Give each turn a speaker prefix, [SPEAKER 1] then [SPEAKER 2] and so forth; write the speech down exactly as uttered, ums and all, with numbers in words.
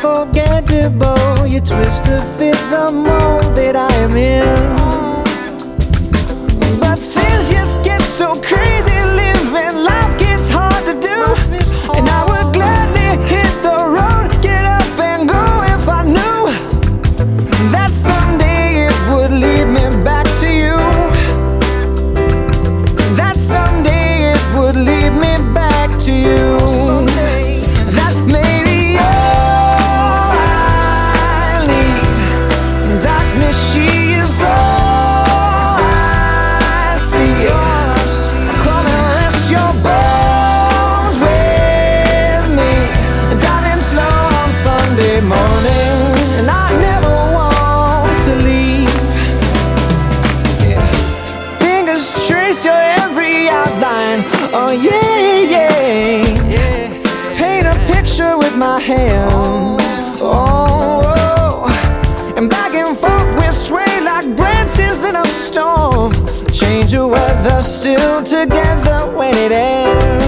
[SPEAKER 1] unforgettable. You twist to fit the mold that I am in. But things just get so crazy living. Life gets hard to do, and I would gladly hit the road, get up and go if I knew that someday it would lead me back to you. That someday it would lead me back to you. That maybe all I need. Darkness, she is all I see. Come and rest your bones with me. Driving slow on Sunday morning, and I never want to leave. Yeah. Fingers trace your every outline. Oh yeah, yeah. Paint a picture with my hands. Oh, oh. And back and forth we sway like branches in a storm. Change of weather, still together when it ends.